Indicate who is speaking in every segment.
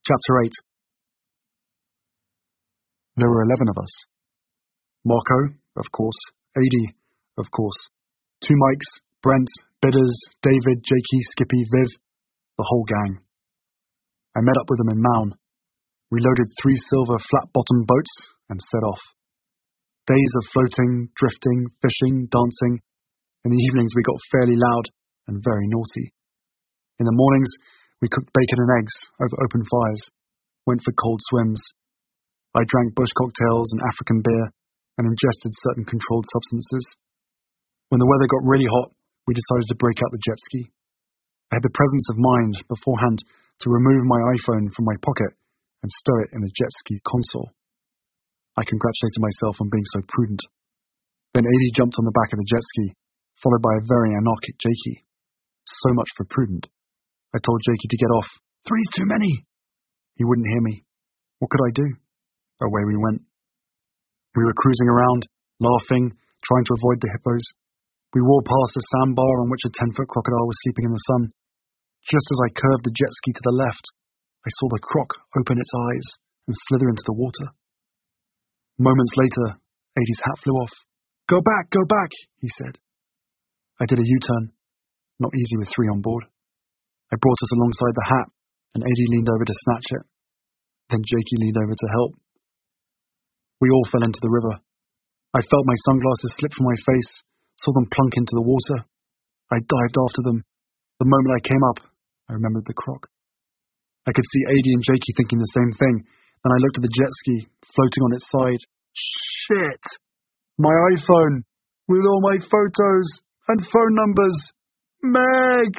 Speaker 1: Chapter 8. There were 11 of us. Marco, of course. Adi, of course. 2 Mikes, Brent, Bidders, David, Jakey, Skippy, Viv, the whole gang. I met up with them in Maun. We loaded 3 silver flat-bottomed boats and set off. Days of floating, drifting, fishing, dancing. In the evenings we got fairly loud and very naughty. In the mornings we cooked bacon and eggs over open fires, went for cold swims. I drank bush cocktails and African beer and ingested certain controlled substances. When the weather got really hot, we decided to break out the jet ski. I had the presence of mind beforehand to remove my iPhone from my pocket and stow it in the jet ski console. I congratulated myself on being so prudent. Then Adi jumped on the back of the jet ski, followed by a very anarchic Jakey. So much for prudent. I told Jakey to get off. 3's too many! He wouldn't hear me. What could I do? Away we went. We were cruising around, laughing, trying to avoid the hippos. We wore past a sandbar on which a 10-foot crocodile was sleeping in the sun. Just as I curved the jet ski to the left, I saw the croc open its eyes and slither into the water. Moments later, Adi's hat flew off. Go back, he said. I did a U-turn. Not easy with 3 on board. I brought us alongside the hat, and Adi leaned over to snatch it. Then Jakey leaned over to help. We all fell into the river. I felt my sunglasses slip from my face, saw them plunk into the water. I dived after them. The moment I came up, I remembered the croc. I could see Adi and Jakey thinking the same thing. Then I looked at the jet ski, floating on its side. Shit! My iPhone! With all my photos and phone numbers! Meg!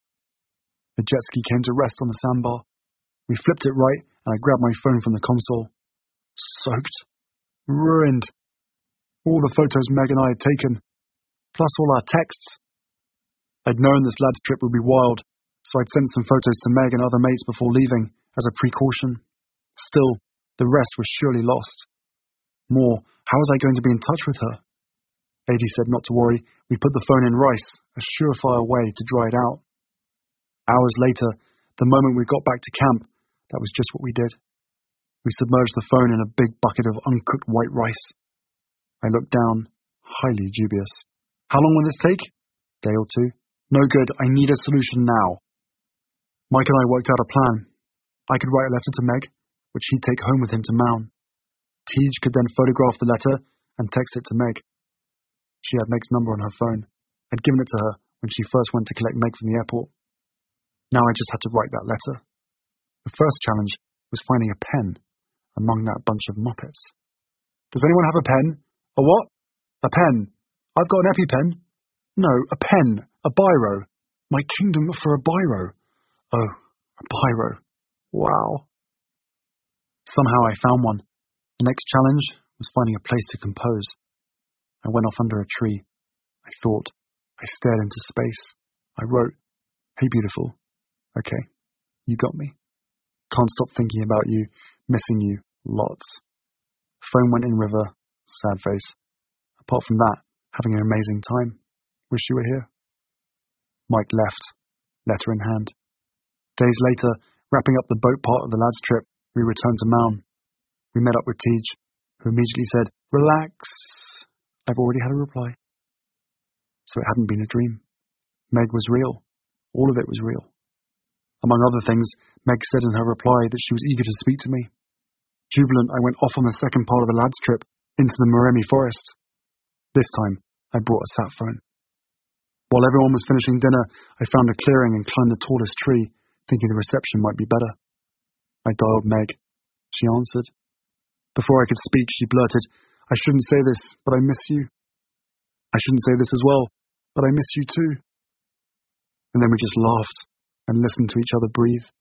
Speaker 1: The jet ski came to rest on the sandbar. We flipped it right, and I grabbed my phone from the console. Soaked. Ruined. All the photos Meg and I had taken, plus all our texts. I'd known this lad's trip would be wild, so I'd sent some photos to Meg and other mates before leaving, as a precaution. Still, the rest was surely lost. More, how was I going to be in touch with her? Adi said not to worry, we put the phone in rice, a surefire way to dry it out. Hours later, the moment we got back to camp, that was just what we did. We submerged the phone in a big bucket of uncooked white rice. I looked down, highly dubious. How long will this take? Day or 2. No good, I need a solution now. Mike and I worked out a plan. I could write a letter to Meg, which he'd take home with him to Maun. Tej could then photograph the letter and text it to Meg. She had Meg's number on her phone. I'd given it to her when she first went to collect Meg from the airport. Now I just had to write that letter. The first challenge was finding a pen among that bunch of muppets. Does anyone have a pen? A what? A pen. I've got an EpiPen. No, a pen. A biro. My kingdom for a biro. Oh, a biro. Wow. Somehow I found one. The next challenge was finding a place to compose. I went off under a tree. I thought. I stared into space. I wrote, Hey beautiful. Okay, you got me. Can't stop thinking about you, missing you, lots. Phone went in river, sad face. Apart from that, having an amazing time. Wish you were here. Mike left, letter in hand. Days later, wrapping up the boat part of the lads' trip, we returned to Maun. We met up with Tej, who immediately said, Relax. I've already had a reply. So it hadn't been a dream. Meg was real. All of it was real. Among other things, Meg said in her reply that she was eager to speak to me. Jubilant, I went off on the second part of the lads' trip, into the Moremi forest. This time, I brought a sat phone. While everyone was finishing dinner, I found a clearing and climbed the tallest tree, thinking the reception might be better. I dialed Meg. She answered. Before I could speak, she blurted, I shouldn't say this, but I miss you. I shouldn't say this as well, but I miss you too. And then we just laughed and listened to each other breathe.